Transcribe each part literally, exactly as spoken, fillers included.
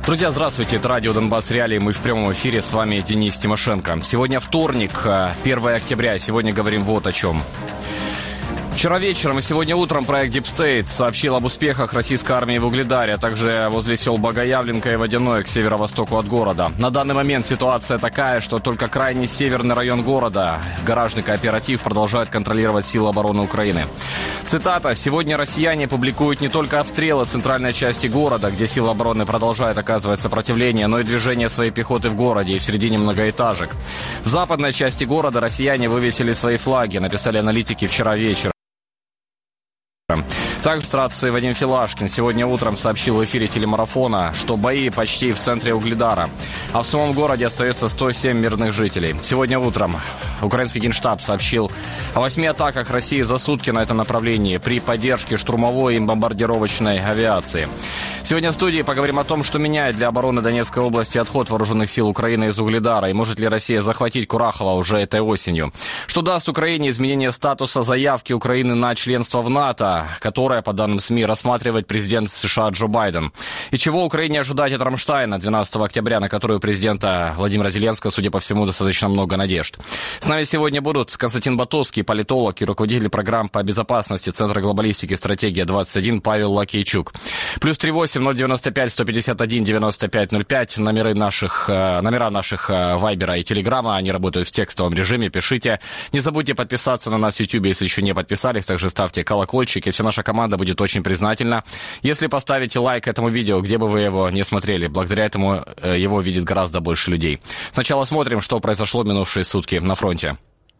Друзья, здравствуйте, это радио «Донбасс Реалии», мы в прямом эфире, с вами Денис Тимошенко. Сегодня вторник, первое октября, сегодня говорим вот о чем. Вчера вечером и сегодня утром проект Deep State сообщил об успехах российской армии в Угледаре, а также возле сел Богоявленка и Водяное к северо-востоку от города. На данный момент ситуация такая, что только крайний северный район города, гаражный кооператив, продолжает контролировать силы обороны Украины. Цитата. «Сегодня россияне публикуют не только обстрелы центральной части города, где силы обороны продолжают оказывать сопротивление, но и движение своей пехоты в городе и в середине многоэтажек. В западной части города россияне вывесили свои флаги», написали аналитики вчера вечером. Также администрации Вадим Филашкин сегодня утром сообщил в эфире телемарафона, что бои почти в центре Угледара, а в самом городе остается сто семь мирных жителей. Сегодня утром украинский генштаб сообщил о восьми атаках России за сутки на этом направлении при поддержке штурмовой и бомбардировочной авиации. Сегодня в студии поговорим о том, что меняет для обороны Донецкой области отход вооруженных сил Украины из Угледара, и может ли Россия захватить Курахово уже этой осенью. Что даст Украине изменение статуса заявки Украины на членство в НАТО, которое, по данным СМИ, рассматривает президент США Джо Байден. И чего Украине ожидать от Рамштайна двенадцатого октября, на которую у президента Владимира Зеленского, судя по всему, достаточно много надежд. С нами сегодня будут Константин Батовский, политолог и руководитель программ по безопасности Центра глобалистики «Стратегия двадцать один» Павел Лакейчук. Плюс три восемь ноль девяносто пять сто пятьдесят один девяносто пять ноль пять. Номеры наших, номера наших Вайбера и Телеграма, они работают в текстовом режиме. Пишите. Не забудьте подписаться на нас в Ютубе, если еще не подписались. Также ставьте колокольчик, и вся наша команда будет очень признательна, если поставите лайк этому видео, где бы вы его не смотрели. Благодаря этому его видит гораздо больше людей. Сначала смотрим, что произошло в минувшие сутки на фронте.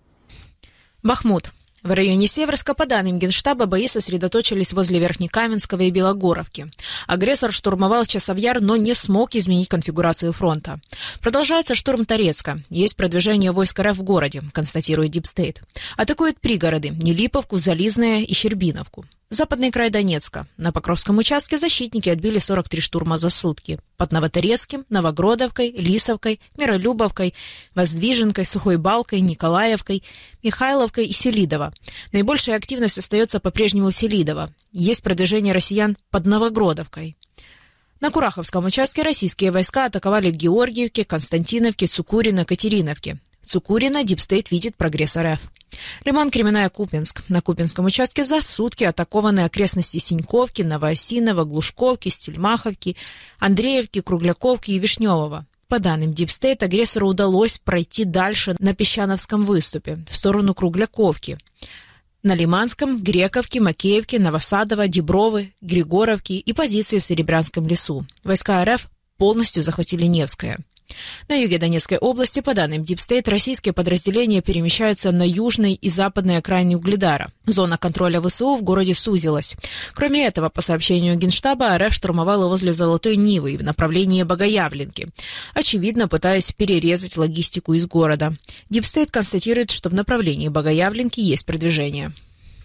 Бахмут. В районе Северска, по данным Генштаба, бои сосредоточились возле Верхнекаменского и Белогоровки. Агрессор штурмовал Часовьяр, но не смог изменить конфигурацию фронта. Продолжается штурм Торецка. Есть продвижение войск РФ в городе, констатирует Deep State. Атакуют пригороды – Нелиповку, Зализное и Щербиновку. Западный край Донецка. На Покровском участке защитники отбили сорок три штурма за сутки. Под Новоторецким, Новогродовкой, Лисовкой, Миролюбовкой, Воздвиженкой, Сухой Балкой, Николаевкой, Михайловкой и Селидово. Наибольшая активность остается по-прежнему в Селидово. Есть продвижение россиян под Новогродовкой. На Кураховском участке российские войска атаковали в Георгиевке, Константиновке, Цукурино, Катериновке. Цукурино Deep State видит прогресс РФ. Лиман, Кременная, Купинск. На Купинском участке за сутки атакованы окрестности Синьковки, Новоосиново, Глушковки, Стельмаховки, Андреевки, Кругляковки и Вишневого. По данным Deep State, агрессору удалось пройти дальше на Песчановском выступе, в сторону Кругляковки. На Лиманском, Грековке, Макеевке, Новосадово, Дебровы, Григоровки и позиции в Серебрянском лесу. Войска РФ полностью захватили Невское. На юге Донецкой области, по данным Deep State, российские подразделения перемещаются на южной и западной окраине Угледара. Зона контроля ВСУ в городе сузилась. Кроме этого, по сообщению Генштаба, РФ штурмовала возле Золотой Нивы в направлении Богоявленки, очевидно, пытаясь перерезать логистику из города. Deep State констатирует, что в направлении Богоявленки есть продвижение.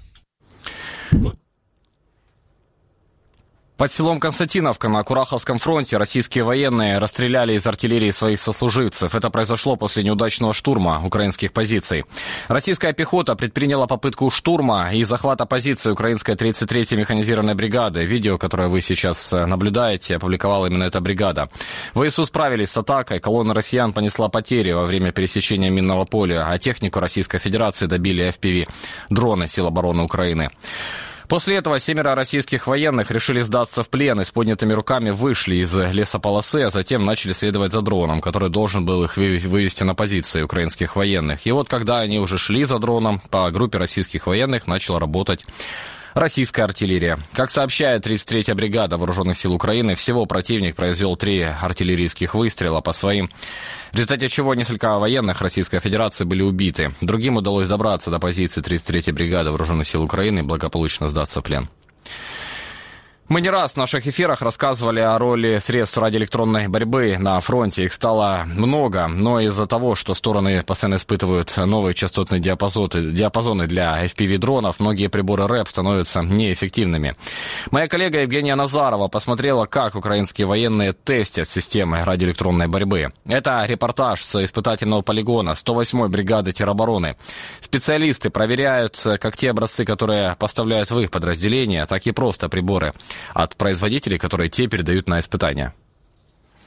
Под селом Константиновка на Кураховском фронте российские военные расстреляли из артиллерии своих сослуживцев. Это произошло после неудачного штурма украинских позиций. Российская пехота предприняла попытку штурма и захвата позиций украинской тридцать третьей механизированной бригады. Видео, которое вы сейчас наблюдаете, опубликовала именно эта бригада. ВСУ справились с атакой. Колонна россиян понесла потери во время пересечения минного поля, а технику Российской Федерации добили эф пи ви дроны сил обороны Украины. После этого семеро российских военных решили сдаться в плен и с поднятыми руками вышли из лесополосы, а затем начали следовать за дроном, который должен был их вывести на позиции украинских военных. И вот когда они уже шли за дроном, по группе российских военных начала работать российская артиллерия. Как сообщает тридцать третья бригада Вооруженных сил Украины, всего противник произвел три артиллерийских выстрела по своим, в результате чего несколько военных Российской Федерации были убиты. Другим удалось добраться до позиции тридцать третьей бригады Вооруженных сил Украины и благополучно сдаться в плен. Мы не раз в наших эфирах рассказывали о роли средств радиоэлектронной борьбы на фронте. Их стало много, но из-за того, что стороны постоянно испытывают новые частотные диапазоны, диапазоны для эф пи ви-дронов, многие приборы РЭП становятся неэффективными. Моя коллега Евгения Назарова посмотрела, как украинские военные тестят системы радиоэлектронной борьбы. Это репортаж с испытательного полигона сто восьмой бригады теробороны. Специалисты проверяют как те образцы, которые поставляют в их подразделения, так и просто приборы от производителей, которые те передают на испытания.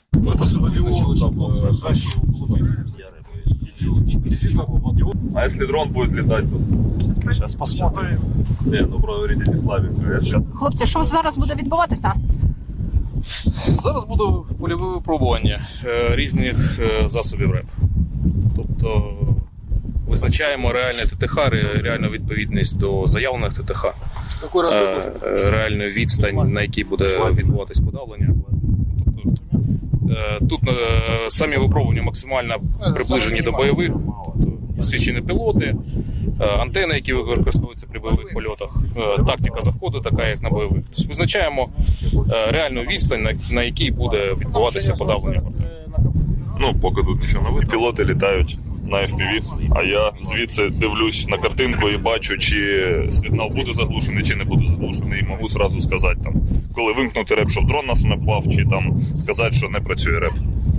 А если дрон будет летать, то сейчас посмотрим. Не, ну проверите, не слабенько. Хлопці, що зараз буде відбуватися? Зараз буде польове випробування е, різних е, засобів РЕП. Тобто визначаємо реальне ТТХ, ре- реальну відповідність до заявлених ТТХ, е, е, реальну відстань, на якій буде відбуватись подавлення. Тобто, е, тут е, самі випробування максимально приближені до бойових, тобто освічені пілоти, е, антени, які використовуються при бойових польотах, е, тактика заходу така, як на бойових. Тобто визначаємо е, реальну відстань, на, на якій буде відбуватися подавлення. Ну, поки тут нічого не видно. Пілоти літають на еф пі ві, а я звідси дивлюсь на картинку і бачу, чи сигнал буде заглушений, чи не буде заглушений. І можу зразу сказати, там, коли вимкнути реп, щоб дрон нас не впав, чи там сказати, що не працює реп.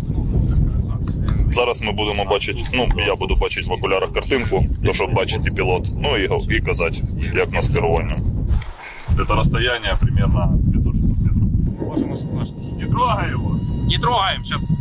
Зараз ми будемо бачити, ну, я буду бачити в окулярах картинку, то, щоб бачити і пілот, ну, і, і казати, як на скеруванням. Це розстояння примерно п'ятсот шістсот метрів. Не трогай його! Не трогаємо, зараз.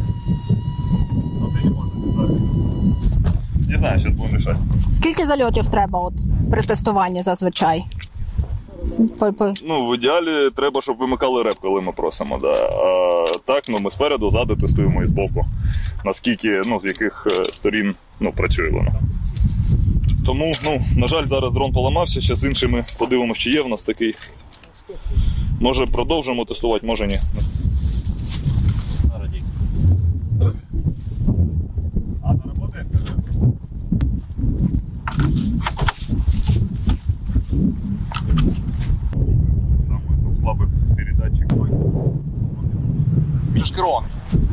Не знаю, зараз будемо рішати. Скільки зальотів треба от при тестуванні зазвичай? По- по- Ну, в ідеалі треба, щоб вимикали реп, коли ми просимо. Да. А так, ну, ми спереду, ззаду тестуємо і збоку. Наскільки, ну, з яких сторін, ну, працює воно. Тому, ну, на жаль, зараз дрон поламався, ще з іншими подивимося, чи є в нас такий. Може продовжимо тестувати, може ні. А, не работает? Самый слабый передатчик. Шкерон.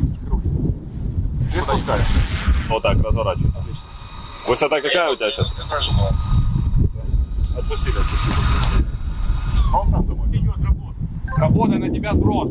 Вот так, разворачивайся. Высота какая у тебя сейчас? Отпустили, отпустили. Он там думает. Идет работа. Работа на тебе сброс.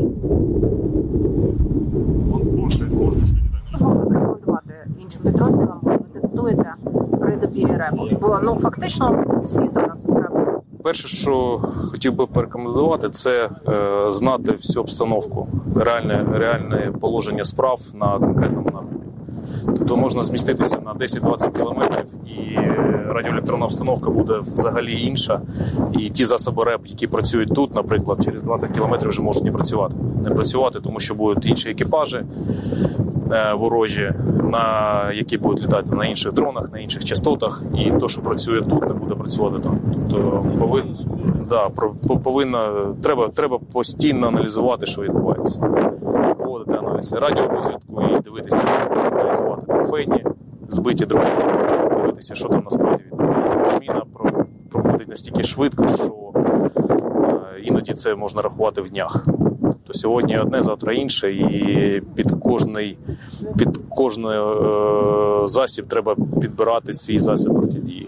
Он кушает, кушает. рекомендувати іншим підрозділам, коли ви тестуєте при добірі репу? Бо, ну, фактично, всі зараз репу. Перше, що хотів би порекомендувати, це е, знати всю обстановку, реальне, реальне положення справ на конкретному напрямі. Тобто можна зміститися на десять-двадцять кілометрів, і радіоелектронна обстановка буде взагалі інша. І ті засоби РЕП, які працюють тут, наприклад, через двадцять кілометрів вже можуть не працювати. Не працювати, тому що будуть інші екіпажі е, ворожі, на які будуть літати на інших дронах, на інших частотах, і то, що працює тут, не буде працювати там. Тобто повинно, да, повинно, треба, треба постійно аналізувати, що відбувається. Проводити аналіз радіорозвідку і дивитися, аналізувати трофейні, збиті дрони, дивитися, що там насправді відбувається. Зміна проходить настільки швидко, що е, іноді це можна рахувати в днях. Тобто сьогодні одне, завтра інше, і під кожний, під кожний е, засіб треба підбирати свій засіб протидії.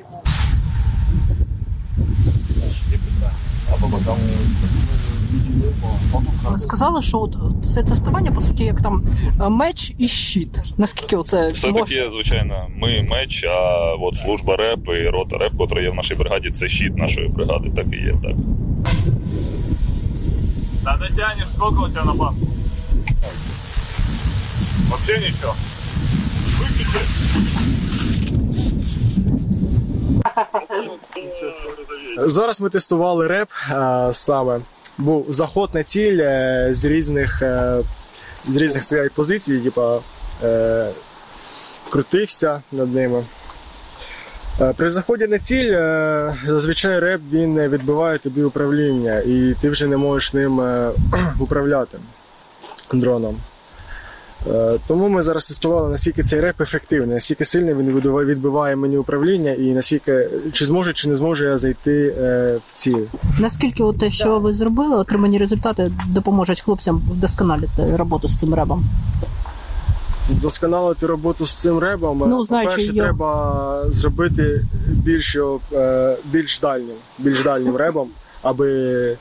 Сказали, що от це тестування, по суті, як там меч і щит. Наскільки оце все-таки, звичайно, ми меч, а от служба РЕП і рота РЕП, яка є в нашій бригаді, це щит нашої бригади, так і є, так. Да дотянешь, сколько у тебя на банку? Вообще ничего. Выключи. Зараз ми тестували реп а, саме. Був заход на ціль е, з різних е, з різних своїх позицій, типа е, крутився над ними. Е, при заході на ціль е, зазвичай реп він відбиває тобі управління, і ти вже не можеш ним е, управляти дроном. Е, тому ми зараз тестували, наскільки цей реп ефективний, наскільки сильно він відбиває мені управління, і наскільки, чи зможе, чи не зможе я зайти е, в ціль. Наскільки от те, що ви зробили, отримані результати допоможуть хлопцям вдосконалити роботу з цим ребом? Вдосконалити роботу з цим ребом, ну, по-перше, його... треба зробити більш, е, більш дальнім, більш дальнім ребом, аби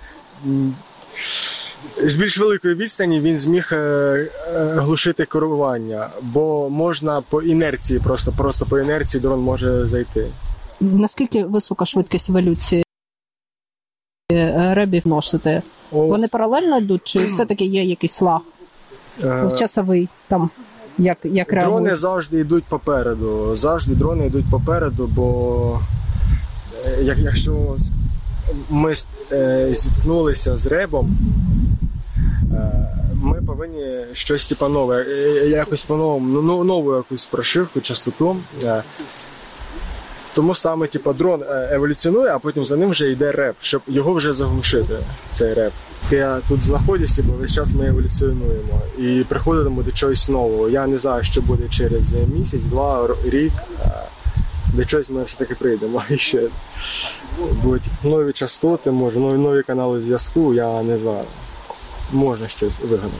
з більш великої відстані він зміг е, глушити керування, бо можна по інерції, просто, просто по інерції дрон може зайти. Наскільки висока швидкість еволюції ребів носите? О. Вони паралельно йдуть, чи все-таки є якийсь лаг? Е... Часовий там. Як, як реагують? Дрони завжди йдуть попереду. Завжди дрони йдуть попереду, бо як, якщо ми е, зіткнулися з ребом, е, ми повинні щось типу нове, якось по-новому, ну, нову якусь прошивку, частоту. Е, тому саме типу, дрон еволюціонує, а потім за ним вже йде реп, щоб його вже заглушити, цей реп. Я тут знаходжусь, бо весь час ми еволюціонуємо і приходимо до чогось нового. Я не знаю, що буде через місяць, два, рік. До чогось ми все-таки прийдемо. І ще будуть нові частоти, може, нові, нові канали зв'язку, я не знаю. Можна щось вигадати.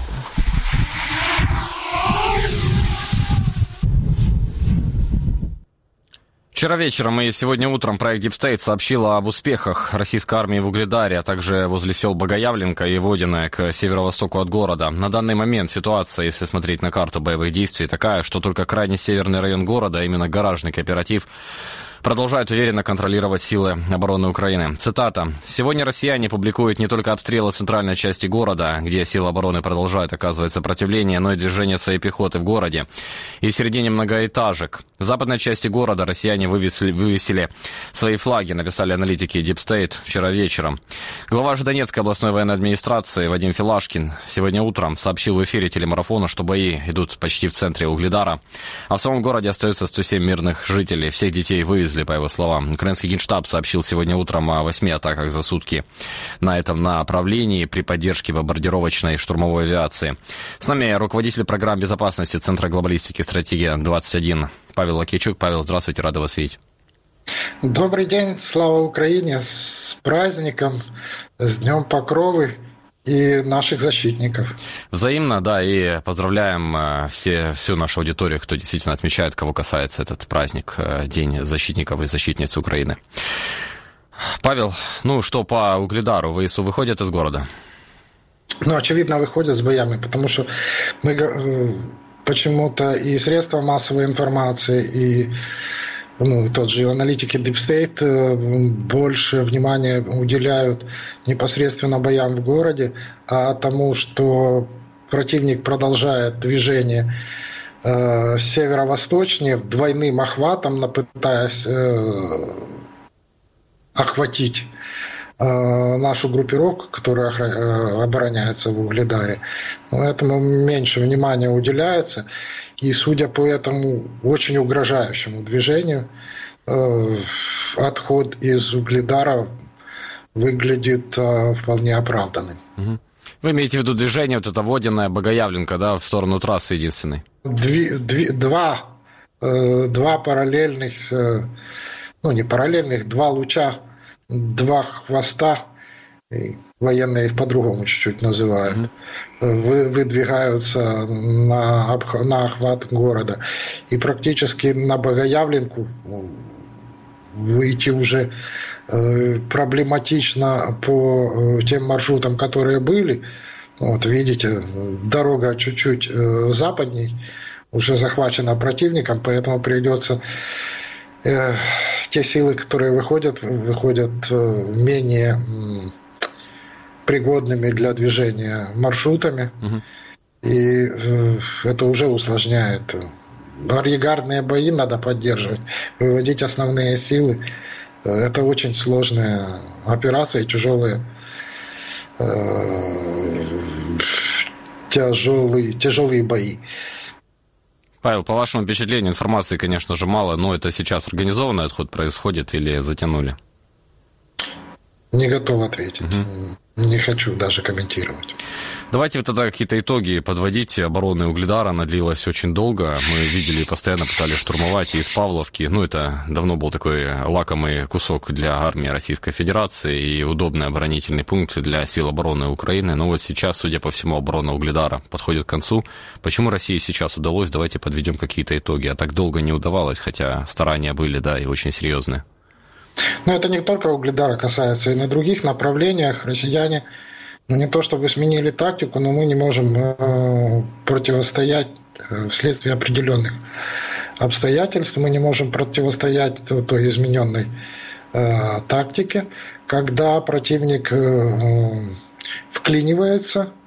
Вчера вечером и сегодня утром проект Deep State сообщил об успехах российской армии в Угледаре, а также возле сел Богоявленко и Водино к северо-востоку от города. На данный момент ситуация, если смотреть на карту боевых действий, такая, что только крайне северный район города, а именно гаражный кооператив, продолжают уверенно контролировать силы обороны Украины. Цитата. «Сегодня россияне публикуют не только обстрелы центральной части города, где силы обороны продолжают оказывать сопротивление, но и движение своей пехоты в городе и в середине многоэтажек. В западной части города россияне вывесили, вывесили свои флаги», написали аналитики Deep State вчера вечером. Глава же Донецкой областной военной администрации Вадим Филашкин сегодня утром сообщил в эфире телемарафона, что бои идут почти в центре Угледара, а в самом городе остается сто семь мирных жителей. Всех детей вывезли, по его словам. Украинский генштаб сообщил сегодня утром о восьми атаках за сутки на этом направлении при поддержке бомбардировочной и штурмовой авиации. С нами руководитель программ безопасности Центра глобалистики «Стратегия двадцать один» Павел Лакейчук. Павел, здравствуйте, рады вас видеть. Добрый день, слава Украине, с праздником, с Днем Покровы и наших защитников. Взаимно, да, и поздравляем все, всю нашу аудиторию, кто действительно отмечает, кого касается этот праздник, День защитников и защитниц Украины. Павел, ну что по Угледару, ВСУ выходят из города? Ну, очевидно, выходят с боями, потому что мы почему-то и средства массовой информации, и ну, тот же аналитики Deep State больше внимания уделяют непосредственно боям в городе, а тому, что противник продолжает движение э, северо-восточнее двойным охватом, пытаясь э, охватить э, нашу группировку, которая э, обороняется в Угледаре. Но этому меньше внимания уделяется. И, судя по этому очень угрожающему движению, э, отход из Угледара выглядит э, вполне оправданным. Угу. Вы имеете в виду движение, вот это Водино, Богоявленко, да, в сторону трассы единственной? Дви, дви, два, э, два параллельных, э, ну не параллельных, два луча, два хвоста, военные их по-другому чуть-чуть называют, mm-hmm. вы, выдвигаются на, на охват города. И практически на Богоявленку выйти уже э, проблематично по э, тем маршрутам, которые были. Вот видите, дорога чуть-чуть э, западней, уже захвачена противником, поэтому придется э, те силы, которые выходят, выходят э, менее э, пригодными для движения маршрутами. Угу. И э, это уже усложняет. Арьергардные бои надо поддерживать, выводить основные силы. Это очень сложная операция, тяжелые, э, тяжелые, тяжелые бои. Павел, по вашему впечатлению, информации, конечно же, мало, но это сейчас организованный отход происходит или затянули? Не готов ответить. Угу. Не хочу даже комментировать. Давайте вот тогда какие-то итоги подводите. Оборона Угледара, она длилась очень долго. Мы видели, постоянно пытались штурмовать и из Павловки. Ну, это давно был такой лакомый кусок для армии Российской Федерации и удобный оборонительный пункт для сил обороны Украины. Но вот сейчас, судя по всему, оборона Угледара подходит к концу. Почему России сейчас удалось? Давайте подведем какие-то итоги. А так долго не удавалось, хотя старания были, да, и очень серьезные. Но это не только Угледара касается, и на других направлениях россияне, ну, не то чтобы сменили тактику, но мы не можем э, противостоять э, вследствие определенных обстоятельств, мы не можем противостоять той, той измененной э, тактике, когда противник э, вклинивается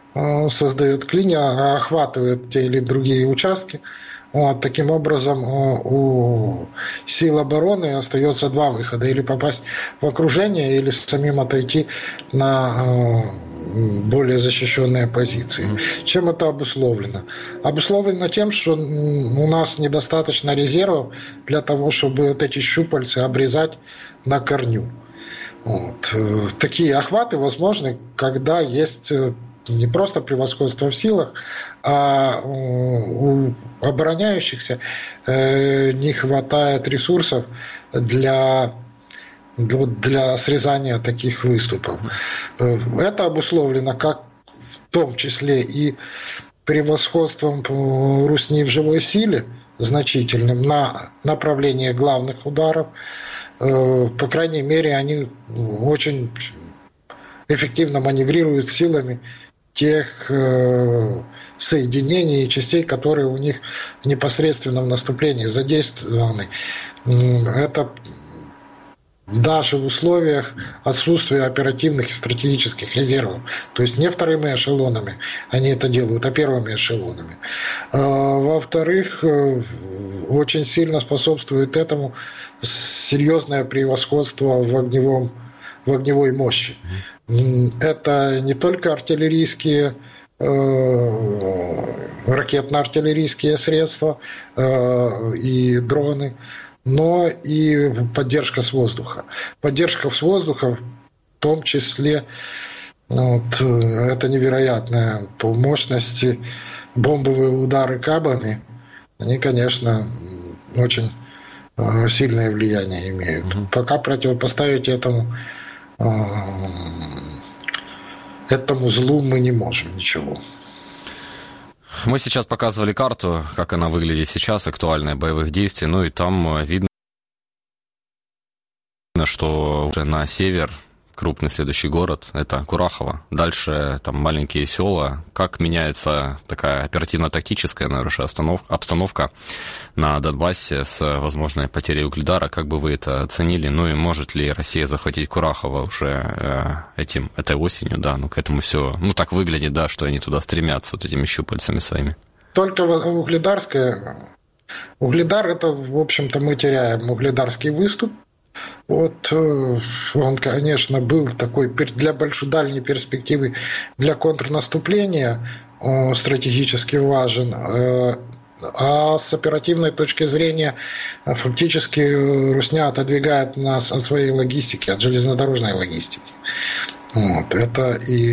создает клин, охватывает те или другие участки. Вот, таким образом, у сил обороны остается два выхода. Или попасть в окружение, или самим отойти на более защищенные позиции. Mm-hmm. Чем это обусловлено? Обусловлено тем, что у нас недостаточно резервов для того, чтобы вот эти щупальцы обрезать на корню. Вот. Такие охваты возможны, когда есть не просто превосходство в силах, а у обороняющихся не хватает ресурсов для, для срезания таких выступов. Это обусловлено как в том числе и превосходством русни в живой силе значительным на направлении главных ударов. По крайней мере, они очень эффективно маневрируют силами тех э, соединений и частей, которые у них непосредственно в наступлении задействованы. Это даже в условиях отсутствия оперативных и стратегических резервов. То есть не вторыми эшелонами они это делают, а первыми эшелонами. Во-вторых, очень сильно способствует этому серьезное превосходство в огневом в огневой мощи. Это не только артиллерийские, э, ракетно-артиллерийские средства э, и дроны, но и поддержка с воздуха. Поддержка с воздуха в том числе, вот, это невероятное по мощности бомбовые удары кабами, они, конечно, очень э, сильное влияние имеют. Mm-hmm. Пока противопоставить этому этому злу мы не можем ничего. Мы сейчас показывали карту, как она выглядит сейчас, актуальная боевых действий, ну и там видно, что уже на север крупный следующий город – это Курахово. Дальше там маленькие села. Как меняется такая оперативно-тактическая, наверное, обстановка на Донбассе с возможной потерей Угледара? Как бы вы это оценили? Ну и может ли Россия захватить Курахово уже этим, этой осенью? Да, ну к этому все, ну так выглядит, да, что они туда стремятся вот этими щупальцами своими. Только Угледарская. Угледар – это, в общем-то, мы теряем Угледарский выступ. Вот он, конечно, был такой для большой дальней перспективы для контрнаступления стратегически важен, а с оперативной точки зрения фактически Русня отодвигает нас от своей логистики, от железнодорожной логистики. Вот, это и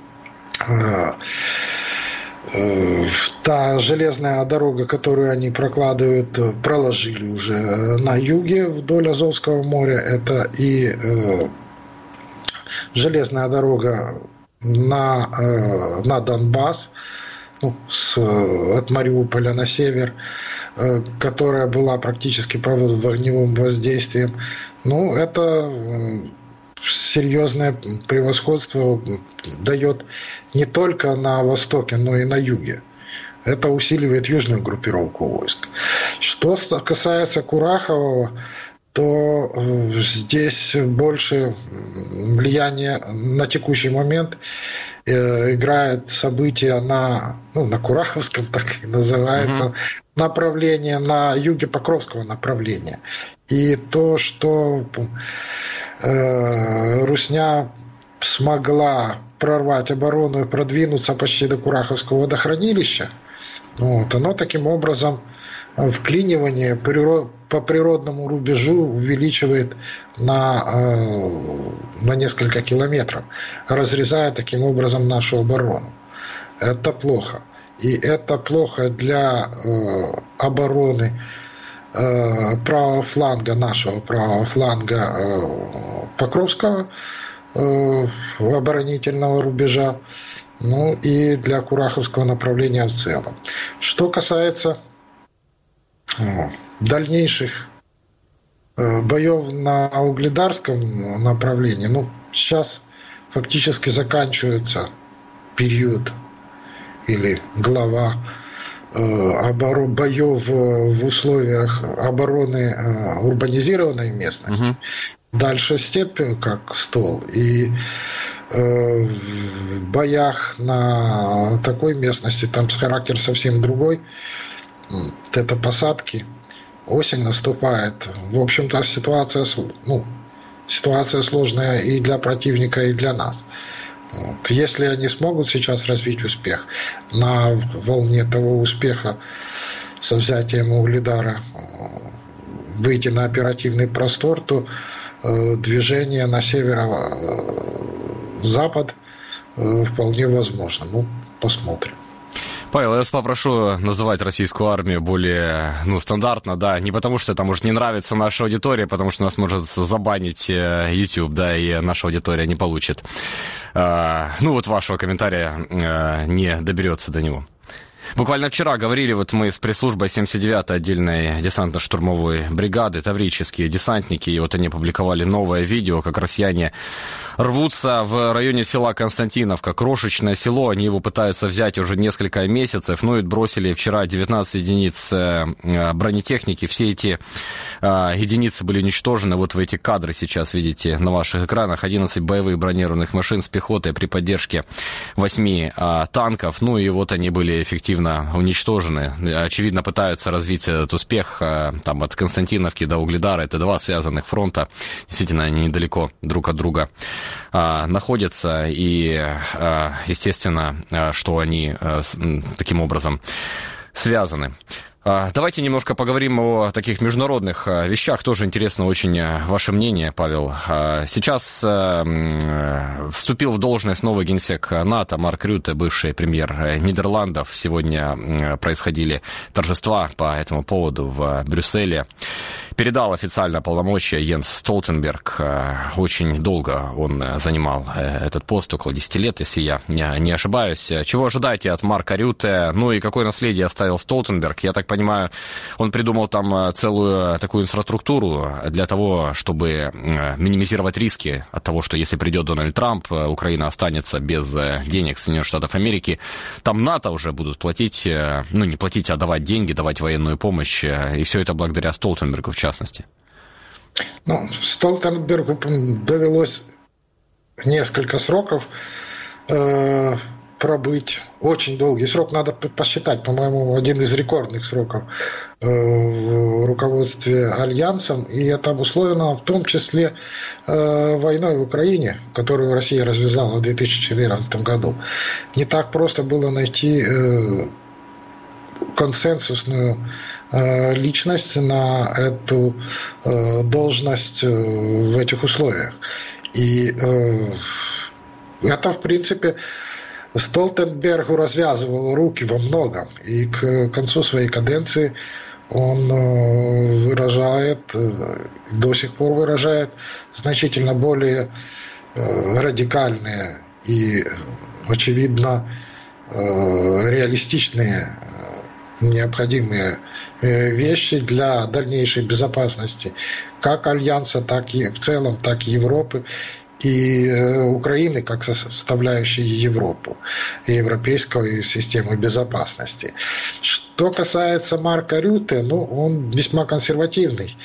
та железная дорога, которую они прокладывают, проложили уже на юге вдоль Азовского моря. Это и э, железная дорога на, э, на Донбасс, ну, с, от Мариуполя на север, э, которая была практически под огневым воздействием. Ну, это э, серьезное превосходство дает не только на востоке, но и на юге. Это усиливает южную группировку войск. Что касается Курахового, то здесь больше влияние на текущий момент играет события на, ну, на Кураховском, так и называется, угу. направление, на юге Покровского направления. И то, что э, Русня смогла прорвать оборону и продвинуться почти до Кураховского водохранилища, вот, оно таким образом вклинивание по природному рубежу увеличивает на, на несколько километров, разрезая таким образом нашу оборону. Это плохо. И это плохо для обороны правого фланга, нашего правого фланга Покровского оборонительного рубежа, ну и для Кураховского направления в целом. Что касается дальнейших боев на Угледарском направлении, ну, сейчас фактически заканчивается период или глава боев в условиях обороны урбанизированной местности. Угу. Дальше степь как стол. И в боях на такой местности, там характер совсем другой. Это посадки. Осень наступает. В общем-то, ситуация, ну, ситуация сложная и для противника, и для нас. Вот. Если они смогут сейчас развить успех на волне того успеха со взятием Угледара, выйти на оперативный простор, то э, движение на северо-запад э, вполне возможно. Ну, посмотрим. Павел, я вас попрошу называть российскую армию более, ну, стандартно, да, не потому что это может не нравиться нашей аудитории, потому что нас может забанить YouTube, да, и наша аудитория не получит, э, ну, вот вашего комментария э, не доберется до него. Буквально вчера говорили вот мы с пресс-службой семьдесят девятой отдельной десантно-штурмовой бригады, таврические десантники, и вот они опубликовали новое видео, как россияне рвутся в районе села Константиновка, крошечное село, они его пытаются взять уже несколько месяцев, ну и бросили вчера девятнадцать единиц бронетехники, все эти единицы были уничтожены, вот в эти кадры сейчас видите на ваших экранах, одиннадцать боевых бронированных машин с пехотой при поддержке восьми танков, ну и вот они были эффективно уничтожены. Очевидно, пытаются развить этот успех там, от Константиновки до Угледара. Это два связанных фронта. Действительно, они недалеко друг от друга а, находятся. И, а, естественно, что они а, с, таким образом связаны. Давайте немножко поговорим о таких международных вещах. Тоже интересно очень ваше мнение, Павел. Сейчас вступил в должность новый генсек НАТО Марк Рютте, бывший премьер Нидерландов. Сегодня происходили торжества по этому поводу в Брюсселе. Передал официально полномочия Йенс Столтенберг. Очень долго он занимал этот пост, около десяти лет, если я не ошибаюсь. Чего ожидаете от Марка Рютте? Ну и какое наследие оставил Столтенберг? Я так понимаю, он придумал там целую такую инфраструктуру для того, чтобы минимизировать риски от того, что если придет Дональд Трамп, Украина останется без денег Соединенных Штатов Америки. Там НАТО уже будут платить, ну не платить, а давать деньги, давать военную помощь. И все это благодаря Столтенбергу в частности. Ну, Столтенбергу довелось несколько сроков э, пробыть. Очень долгий срок, надо посчитать, по-моему, один из рекордных сроков э, в руководстве Альянсом. И это обусловлено в том числе э, войной в Украине, которую Россия развязала в две тысячи четырнадцатом году. Не так просто было найти э, консенсусную э, личность на эту э, должность э, в этих условиях. И э, это, в принципе, Столтенбергу развязывало руки во многом. И к концу своей каденции он э, выражает, э, до сих пор выражает значительно более э, радикальные и, очевидно, э, реалистичные необходимые вещи для дальнейшей безопасности как Альянса, так и в целом, так и Европы и Украины как составляющей Европу и европейской системы безопасности. Что касается Марка Рютте, ну, он весьма консервативный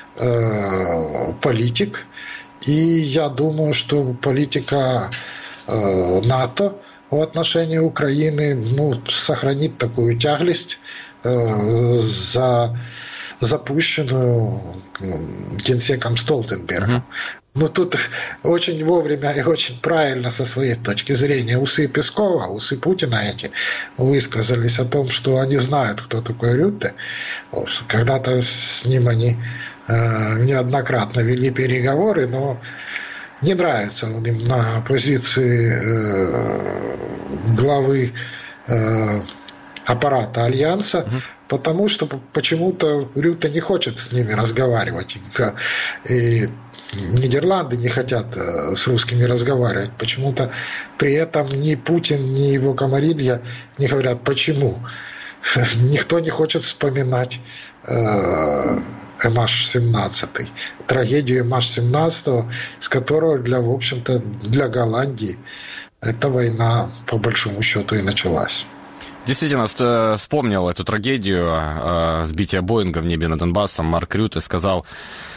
э, политик, и я думаю, что политика э, НАТО в отношении Украины, ну, сохранит такую тяглость, э, за запущенную генсеком Столтенбергом. Uh-huh. Но тут очень вовремя и очень правильно со своей точки зрения усы Пескова, усы Путина эти высказались о том, что они знают, кто такой Рютте. Когда-то с ним они э, неоднократно вели переговоры, но не нравится он им на позиции э, главы э, аппарата Альянса, угу. потому что почему-то Рютте не хочет с ними разговаривать. И Нидерланды не хотят с русскими разговаривать. Почему-то при этом ни Путин, ни его комарилья не говорят, почему. Никто не хочет вспоминать э, эм аш семнадцать, трагедию эм аш семнадцать, с которой, для, в общем-то, для Голландии эта война, по большому счету, и началась. Действительно, вспомнил эту трагедию сбития Боинга в небе над Донбассом. Марк Рютте сказал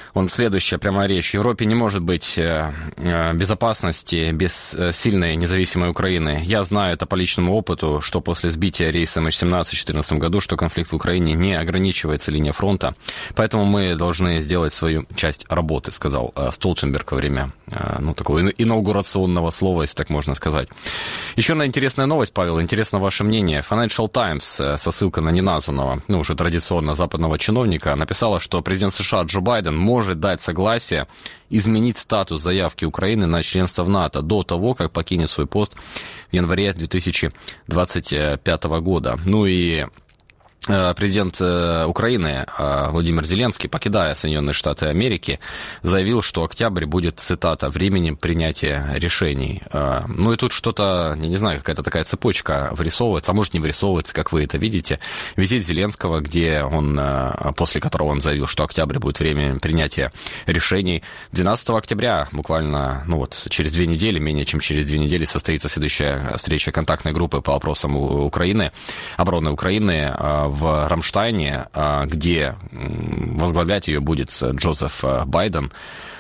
Он следующая прямая речь. В Европе не может быть безопасности без сильной независимой Украины. Я знаю это по личному опыту, что после сбития рейса эм эйч семнадцать в две тысячи четырнадцатом году, что конфликт в Украине не ограничивается линией фронта. Поэтому мы должны сделать свою часть работы, сказал Столтенберг во время ну, такого инаугурационного слова, если так можно сказать. Еще одна интересная новость, Павел, интересно ваше мнение. Financial Times со ссылкой на неназванного, ну, уже традиционно западного чиновника, написала, что президент США Джо Байден может дать согласие изменить статус заявки Украины на членство в НАТО до того, как покинет свой пост в январе две тысячи двадцать пятого года. Ну и президент Украины Владимир Зеленский, покидая Соединенные Штаты Америки, заявил, что октябрь будет, цитата, временем принятия решений. Ну и тут что-то, я не знаю, какая-то такая цепочка вырисовывается, а может не вырисовывается, как вы это видите. Визит Зеленского, где он, после которого он заявил, что октябрь будет временем принятия решений. двенадцатого октября, буквально, ну вот, через две недели, менее чем через две недели, состоится следующая встреча контактной группы по вопросам Украины, обороны Украины в Рамштайне, где возглавлять ее будет Джозеф Байден.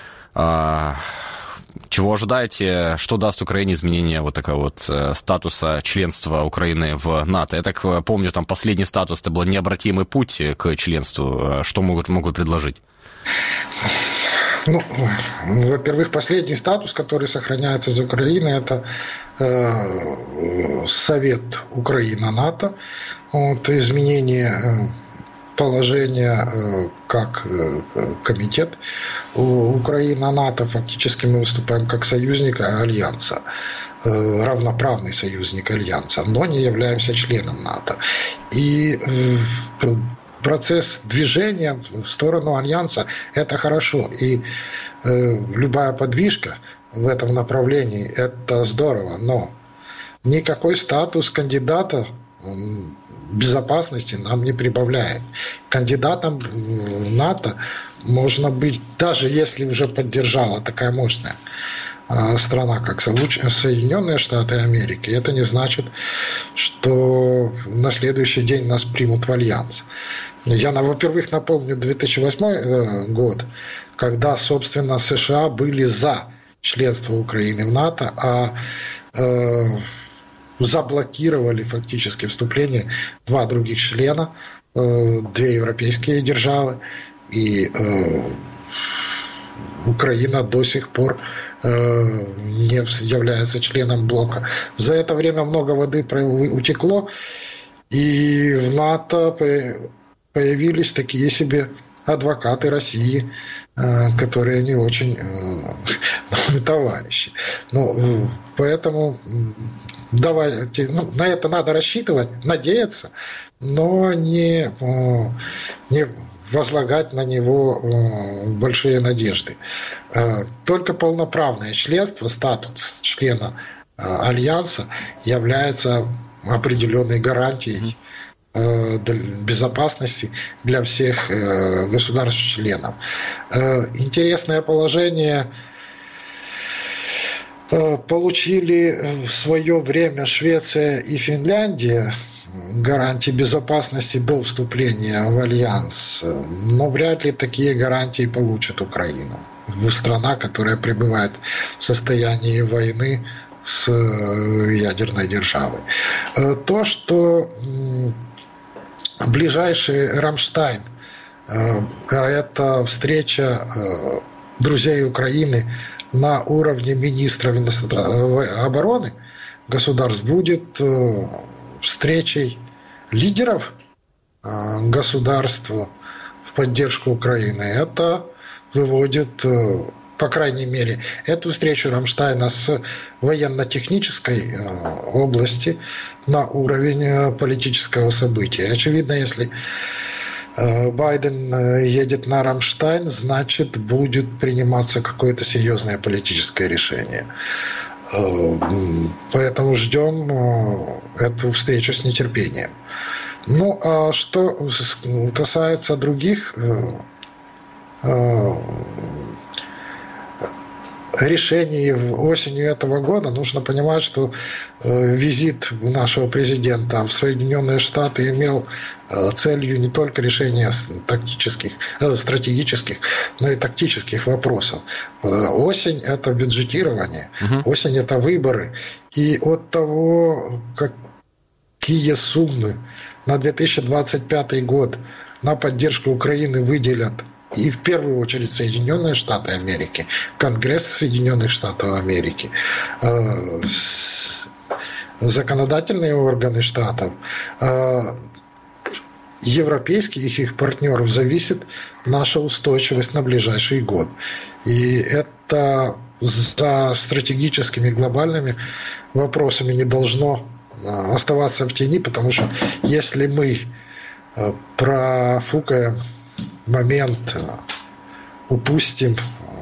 Чего ожидаете? Что даст Украине изменение вот такого вот статуса членства Украины в НАТО? Я так помню, там последний статус, это был необратимый путь к членству. Что могут, могут предложить? Ну, во-первых, последний статус, который сохраняется за Украиной, это э, Совет Украина-НАТО. Вот, изменение положения э, как э, комитет Украина-НАТО. Фактически мы выступаем как союзник Альянса, э, равноправный союзник Альянса, но не являемся членом НАТО. И э, процесс движения в сторону Альянса – это хорошо. И э, любая подвижка в этом направлении – это здорово. Но никакой статус кандидата безопасности нам не прибавляет. Кандидатом в НАТО можно быть, даже если уже поддержала такая мощная э, страна, как Соединенные Штаты Америки. Это не значит, что на следующий день нас примут в Альянс. Я, во-первых, напомню две тысячи восьмой год, когда, собственно, США были за членство Украины в НАТО, а э, заблокировали фактически вступление два других члена, э, две европейские державы, и э, Украина до сих пор э, не является членом блока. За это время много воды утекло, и в НАТО появились такие себе адвокаты России, которые не очень э, товарищи. Ну, поэтому давайте, ну, на это надо рассчитывать, надеяться, но не, не возлагать на него большие надежды. Только полноправное членство, статус члена Альянса является определенной гарантией безопасности для всех государств-членов. Интересное положение получили в свое время Швеция и Финляндия, гарантии безопасности до вступления в Альянс, но вряд ли такие гарантии получит Украина. Страна, которая пребывает в состоянии войны с ядерной державой. То, что ближайший Рамштайн, это встреча друзей Украины на уровне министров обороны государств, будет встречей лидеров государств в поддержку Украины. Это выводит, по крайней мере, эту встречу Рамштайна с военно-технической области на уровень политического события. Очевидно, если Байден едет на Рамштайн, значит, будет приниматься какое-то серьезное политическое решение. Поэтому ждем эту встречу с нетерпением. Ну, а что касается других решений осенью этого года. Нужно понимать, что э, визит нашего президента в Соединенные Штаты имел э, целью не только решения тактических, э, стратегических, но и тактических вопросов. Э, осень – это бюджетирование, uh-huh. осень – это выборы. И от того, какие суммы на две тысячи двадцать пятый год на поддержку Украины выделят и в первую очередь Соединенные Штаты Америки, Конгресс Соединенных Штатов Америки, э, законодательные органы штатов, э, европейских их партнеров, зависит наша устойчивость на ближайший год. И это за стратегическими глобальными вопросами не должно оставаться в тени, потому что если мы профукаем момент, упустим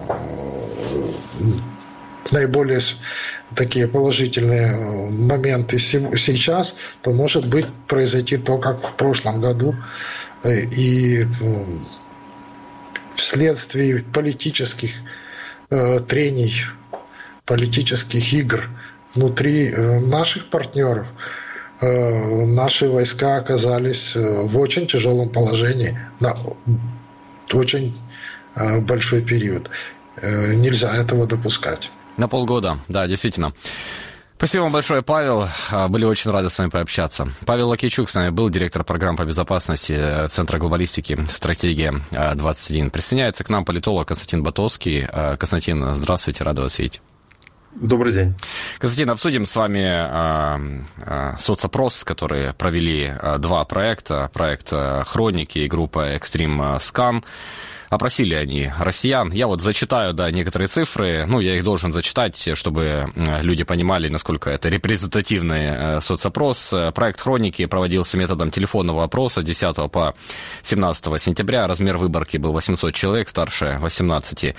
наиболее такие положительные моменты сейчас, то может быть произойти то, как в прошлом году, и вследствие политических трений, политических игр внутри наших партнеров наши войска оказались в очень тяжелом положении на очень большой период. Нельзя этого допускать. На полгода, да, действительно. Спасибо вам большое, Павел. Были очень рады с вами пообщаться. Павел Лакейчук с нами был, директор программ по безопасности Центра глобалистики «Стратегия двадцать один». Присоединяется к нам политолог Константин Ботовский. Константин, здравствуйте, рада вас видеть. Добрый день. Константин, обсудим с вами э, э, соцопрос, который провели э, два проекта. Проект э, «Хроники» и группа Extreme Scan. Опросили они россиян. Я вот зачитаю, да, некоторые цифры. Ну, я их должен зачитать, чтобы люди понимали, насколько это репрезентативный соцопрос. Проект «Хроники» проводился методом телефонного опроса десятого по семнадцатого сентября. Размер выборки был восемьсот человек, старше восемнадцати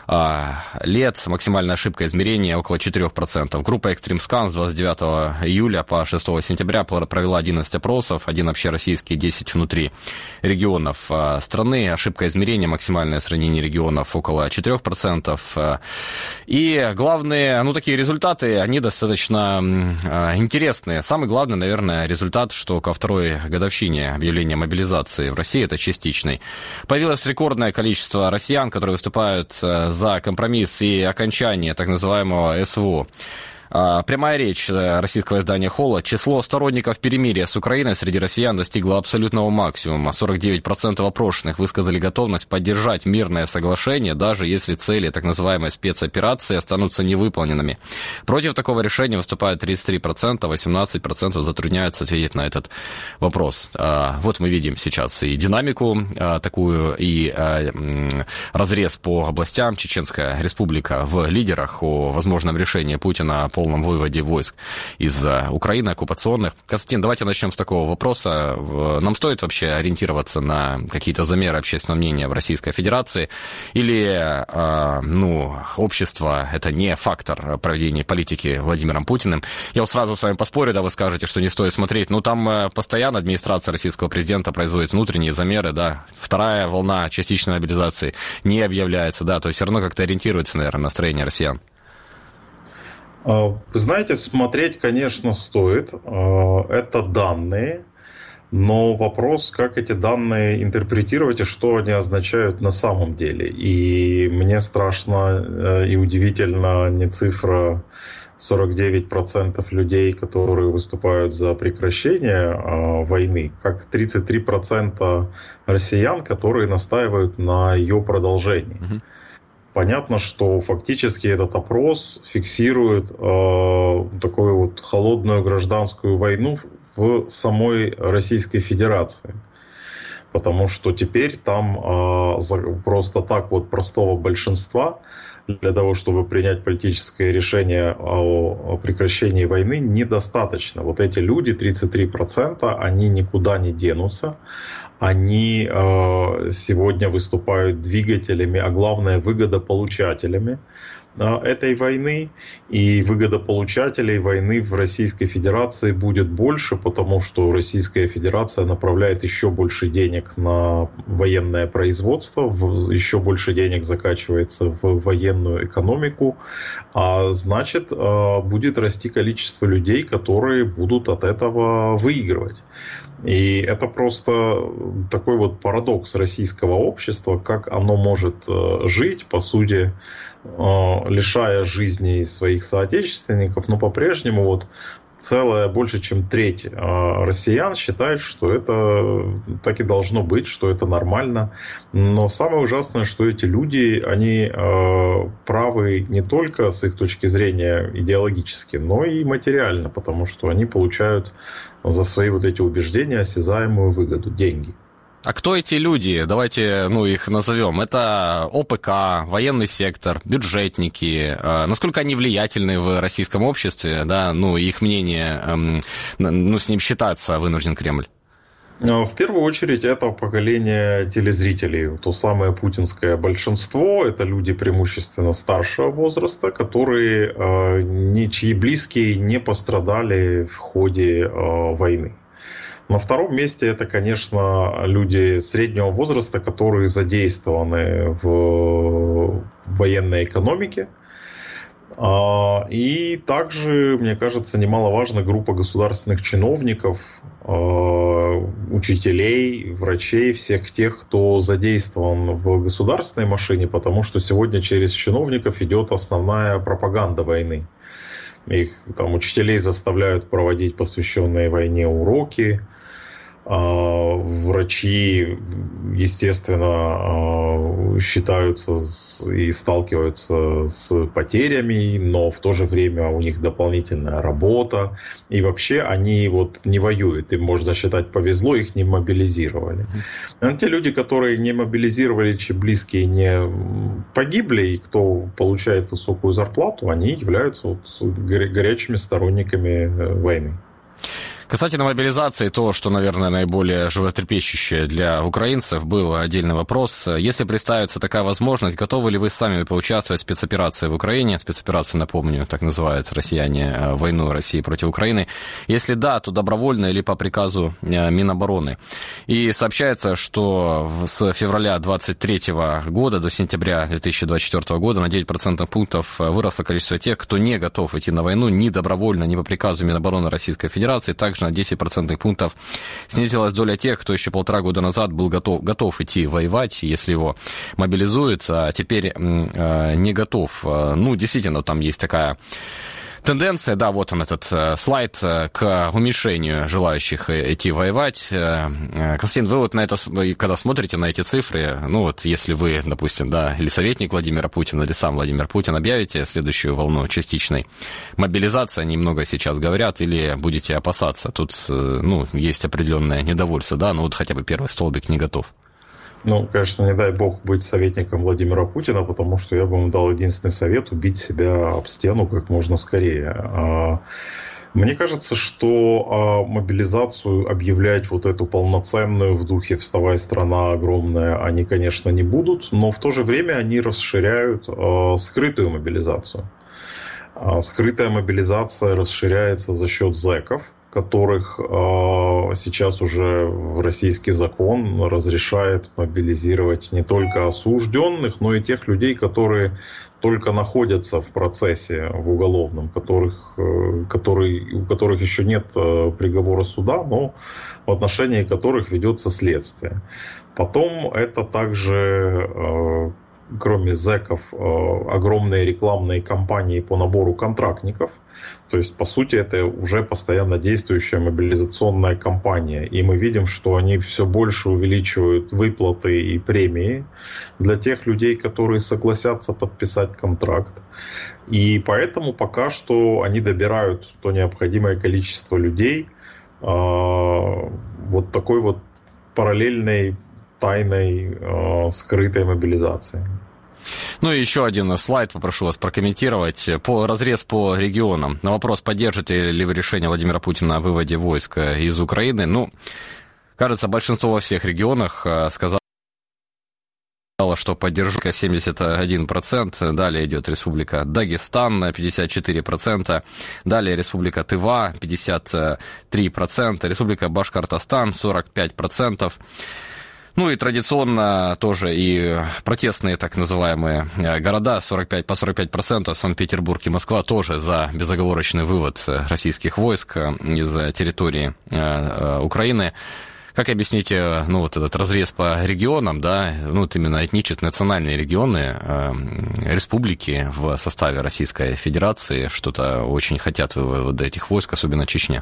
лет. Максимальная ошибка измерения около четыре процента. Группа Extreme Scan с двадцать девятого июля по шестого сентября провела одиннадцать опросов, один общероссийский, десять внутри регионов страны. Ошибка измерения, максимальное сравнение регионов около четыре процента. И главные, ну, такие результаты, они достаточно интересные. Самый главный, наверное, результат, что ко второй годовщине объявления мобилизации в России, это частичный, появилось рекордное количество россиян, которые выступают за компромисс и окончание так называемого СВО. Прямая речь российского издания «Холод». Число сторонников перемирия с Украиной среди россиян достигло абсолютного максимума. сорок девять процентов опрошенных высказали готовность поддержать мирное соглашение, даже если цели так называемой спецоперации останутся невыполненными. Против такого решения выступают тридцать три процента, восемнадцать процентов затрудняются ответить на этот вопрос. Вот мы видим сейчас и динамику такую, и разрез по областям. Чеченская республика в лидерах о возможном решении Путина полном выводе войск из Украины, оккупационных. Константин, давайте начнем с такого вопроса. Нам стоит вообще ориентироваться на какие-то замеры общественного мнения в Российской Федерации? Или, ну, общество – это не фактор проведения политики Владимиром Путиным? Я вот сразу с вами поспорю, да, вы скажете, что не стоит смотреть. Ну, там постоянно администрация российского президента производит внутренние замеры, да. Вторая волна частичной мобилизации не объявляется, да. То есть все равно как-то ориентируется, наверное, настроение россиян. Вы знаете, смотреть, конечно, стоит. Это данные, но вопрос, как эти данные интерпретировать и что они означают на самом деле. И мне страшно и удивительно не цифра сорок девять процентов людей, которые выступают за прекращение войны, как тридцать три процента россиян, которые настаивают на ее продолжении. Mm-hmm. Понятно, что фактически этот опрос фиксирует э, такую вот холодную гражданскую войну в самой Российской Федерации. Потому что теперь там э, за, просто так вот простого большинства для того, чтобы принять политическое решение о, о прекращении войны, недостаточно. Вот эти люди, тридцать три процента, они никуда не денутся. Они э, сегодня выступают двигателями, а главное выгодополучателями э, этой войны. И выгодополучателей войны в Российской Федерации будет больше, потому что Российская Федерация направляет еще больше денег на военное производство, в, еще больше денег закачивается в военные военную экономику, а значит, будет расти количество людей, которые будут от этого выигрывать. И это просто такой вот парадокс российского общества, как оно может жить, по сути, лишая жизни своих соотечественников, но по-прежнему вот целая, больше чем треть россиян считает, что это так и должно быть, что это нормально. Но самое ужасное, что эти люди, они правы не только с их точки зрения идеологически, но и материально, потому что они получают за свои вот эти убеждения осязаемую выгоду, деньги. А кто эти люди? Давайте, ну, их назовем. Это ОПК, военный сектор, бюджетники. Насколько они влиятельны в российском обществе, да, ну, их мнение, ну, с ним считаться вынужден Кремль? В первую очередь это поколение телезрителей, то самое путинское большинство, это люди преимущественно старшего возраста, которые ничьи близкие не пострадали в ходе войны. На втором месте это, конечно, люди среднего возраста, которые задействованы в военной экономике. И также, мне кажется, немаловажна группа государственных чиновников, учителей, врачей, всех тех, кто задействован в государственной машине, потому что сегодня через чиновников идет основная пропаганда войны. Их там учителей заставляют проводить посвященные войне уроки. Врачи, естественно, считаются и сталкиваются с потерями, но в то же время у них дополнительная работа. И вообще они вот не воюют. Им, можно считать, повезло, их не мобилизировали. Но те люди, которые не мобилизировали, чьи близкие не погибли, и кто получает высокую зарплату, они являются вот горячими сторонниками войны. Касательно мобилизации, то, что, наверное, наиболее животрепещущее для украинцев, был отдельный вопрос. Если представится такая возможность, готовы ли вы сами поучаствовать в спецоперации в Украине? Спецоперация, напомню, так называют россияне войну России против Украины. Если да, то добровольно или по приказу Минобороны. И сообщается, что с февраля двадцать третьего года до сентября две тысячи двадцать четвёртого года на девять процентов пунктов выросло количество тех, кто не готов идти на войну ни добровольно, ни по приказу Минобороны Российской Федерации. Также на десять процентных пунктов снизилась доля тех, кто еще полтора года назад был готов, готов идти воевать, если его мобилизуют, а теперь э, не готов. Ну, действительно, там есть такая тенденция, да, вот он этот э, слайд э, к уменьшению желающих идти воевать. Э, Константин, вы вот на это, когда смотрите на эти цифры, ну вот если вы, допустим, да, или советник Владимира Путина, или сам Владимир Путин объявите следующую волну частичной мобилизации, они много сейчас говорят, или будете опасаться? Тут, э, ну, есть определенное недовольство, да, ну вот хотя бы первый столбик не готов. Ну, конечно, не дай бог быть советником Владимира Путина, потому что я бы ему дал единственный совет – убить себя об стену как можно скорее. Мне кажется, что мобилизацию объявлять вот эту полноценную в духе «вставай, страна огромная» они, конечно, не будут, но в то же время они расширяют скрытую мобилизацию. Скрытая мобилизация расширяется за счет зэков, которых э, сейчас уже российский закон разрешает мобилизировать не только осужденных, но и тех людей, которые только находятся в процессе в уголовном, которых, э, который, у которых еще нет э, приговора суда, но в отношении которых ведется следствие. Потом это также... Э, кроме зэков, огромные рекламные кампании по набору контрактников. То есть, по сути, это уже постоянно действующая мобилизационная кампания. И мы видим, что они все больше увеличивают выплаты и премии для тех людей, которые согласятся подписать контракт. И поэтому пока что они добирают то необходимое количество людей вот такой вот параллельной тайной, э, скрытой мобилизации. Ну и еще один слайд попрошу вас прокомментировать. По, разрез по регионам. На вопрос, поддержите ли вы решение Владимира Путина о выводе войск из Украины. Ну, кажется, большинство во всех регионах сказало, что поддержу семьдесят один процент. Далее идет Республика Дагестан, пятьдесят четыре процента. Далее Республика Тыва, пятьдесят три процента. Республика Башкортостан, сорок пять процентов. Ну и традиционно тоже и протестные так называемые города сорок пять, по сорок пять процентов, Санкт-Петербург и Москва тоже за безоговорочный вывод российских войск из территории Украины. Как объясните, ну, вот этот разрез по регионам, да, ну, вот именно этнические, национальные регионы, э, республики в составе Российской Федерации что-то очень хотят вывода этих войск, особенно Чечня?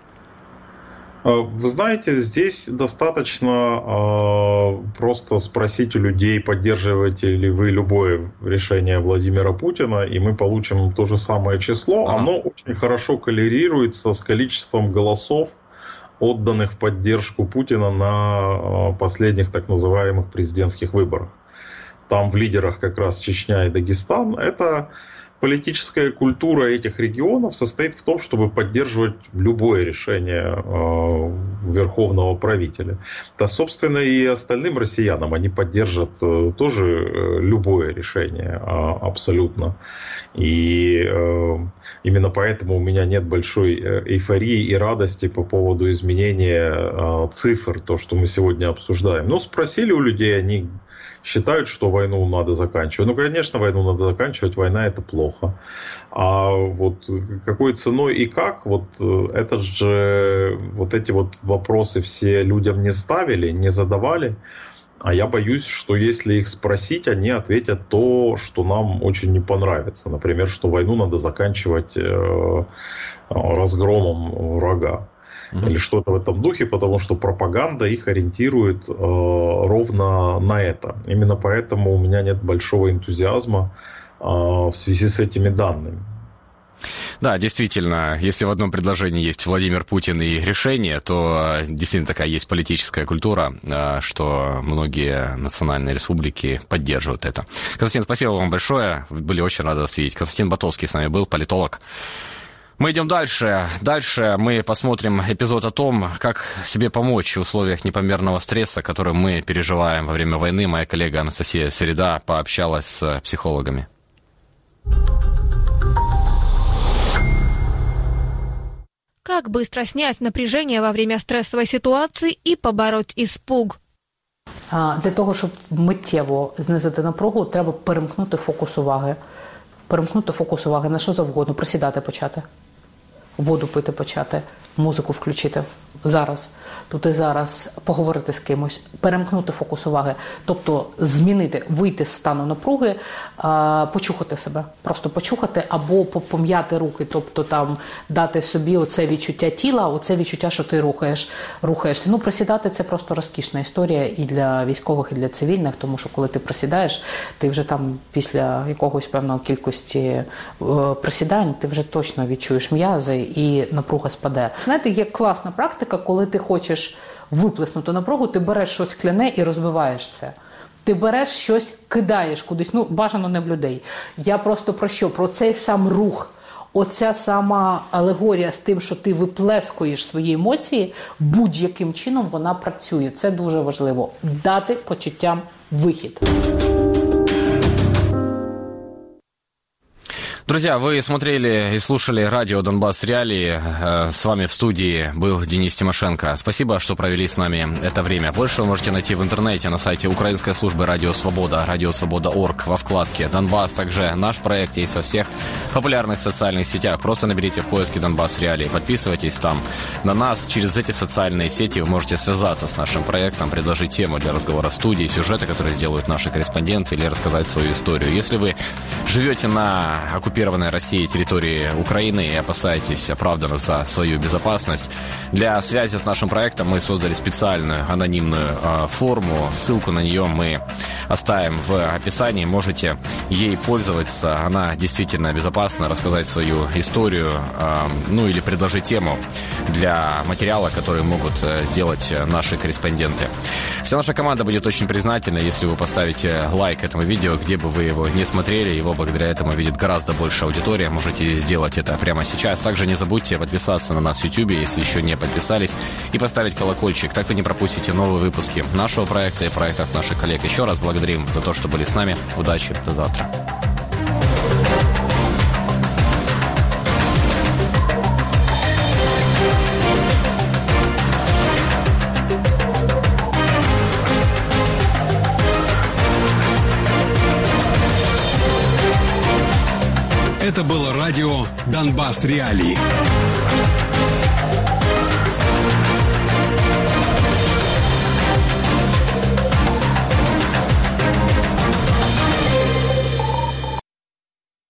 Вы знаете, здесь достаточно э, просто спросить у людей, поддерживаете ли вы любое решение Владимира Путина, и мы получим то же самое число. Ага. Оно очень хорошо коррелируется с количеством голосов, отданных в поддержку Путина на последних так называемых президентских выборах. Там в лидерах как раз Чечня и Дагестан. Это политическая культура этих регионов состоит в том, чтобы поддерживать любое решение э, верховного правителя. Да, собственно, и остальным россиянам они поддержат э, тоже э, любое решение э, абсолютно. И э, именно поэтому у меня нет большой эйфории и радости по поводу изменения э, цифр, то, что мы сегодня обсуждаем. Но спросили у людей, они считают, что войну надо заканчивать. Ну, конечно, войну надо заканчивать, война это плохо. А вот какой ценой и как, вот это же, вот эти вот вопросы все людям не ставили, не задавали. А я боюсь, что если их спросить, они ответят то, что нам очень не понравится. Например, что войну надо заканчивать разгромом врага. Или что-то в этом духе, потому что пропаганда их ориентирует э, ровно на это. Именно поэтому у меня нет большого энтузиазма э, в связи с этими данными. Да, действительно, если в одном предложении есть Владимир Путин и решение, то действительно такая есть политическая культура, что многие национальные республики поддерживают это. Константин, спасибо вам большое, были очень рады вас видеть. Константин Батовский с нами был, политолог. Мы идем дальше. Дальше мы посмотрим эпизод о том, как себе помочь в условиях непомерного стресса, который мы переживаем во время войны. Моя коллега Анастасия Середа пообщалась с психологами. Как быстро снять напряжение во время стрессовой ситуации и побороть испуг? Для того, щоб миттєво знизити напругу, треба перемкнути фокус уваги. Перемкнути фокус уваги на що завгодно, присідати почати, воду пити почати, музику включити зараз, тут і зараз, поговорити з кимось, перемкнути фокус уваги, тобто змінити, вийти з стану напруги, почухати себе, просто почухати або пом'яти руки, тобто там дати собі оце відчуття тіла, оце відчуття, що ти рухаєш, рухаєшся. Ну, присідати – це просто розкішна історія і для військових, і для цивільних, тому що коли ти присідаєш, ти вже там після якогось певної кількості е, присідань, ти вже точно відчуєш м'язи і напруга спаде. Знаєте, є класна практика, коли ти хочеш виплеснути напругу, ти береш щось скляне і розбиваєш це. Ти береш щось, кидаєш кудись, ну, бажано не в людей. Я просто про що? Про цей сам рух. Оця сама алегорія з тим, що ти виплескуєш свої емоції, будь-яким чином вона працює. Це дуже важливо. Дати почуттям вихід. Друзья, вы смотрели и слушали радио «Донбасс Реалии». С вами в студии был Денис Тимошенко. Спасибо, что провели с нами это время. Больше вы можете найти в интернете на сайте Украинской службы «Радио Свобода», «Радио Свобода точка орг» во вкладке «Донбасс». Также наш проект есть во всех популярных социальных сетях. Просто наберите в поиске «Донбасс Реалии». Подписывайтесь там на нас. Через эти социальные сети вы можете связаться с нашим проектом, предложить тему для разговора в студии, сюжеты, которые сделают наши корреспонденты, или рассказать свою историю. Если вы живете на оккупированной России территории Украины и опасаетесь оправданно за свою безопасность, для связи с нашим проектом мы создали специальную анонимную э, форму. Ссылку на нее мы оставим в описании. Можете ей пользоваться. Она действительно безопасна. Рассказать свою историю, э, ну или предложить тему для материала, который могут сделать наши корреспонденты. Вся наша команда будет очень признательна, если вы поставите лайк этому видео, где бы вы его не смотрели. Его благодаря этому видит гораздо больше аудитория. Можете сделать это прямо сейчас. Также не забудьте подписаться на нас в YouTube, если еще не подписались, и поставить колокольчик. Так вы не пропустите новые выпуски нашего проекта и проектов наших коллег. Еще раз благодарим за то, что были с нами. Удачи. До завтра. Это было радио «Донбасс Реалии».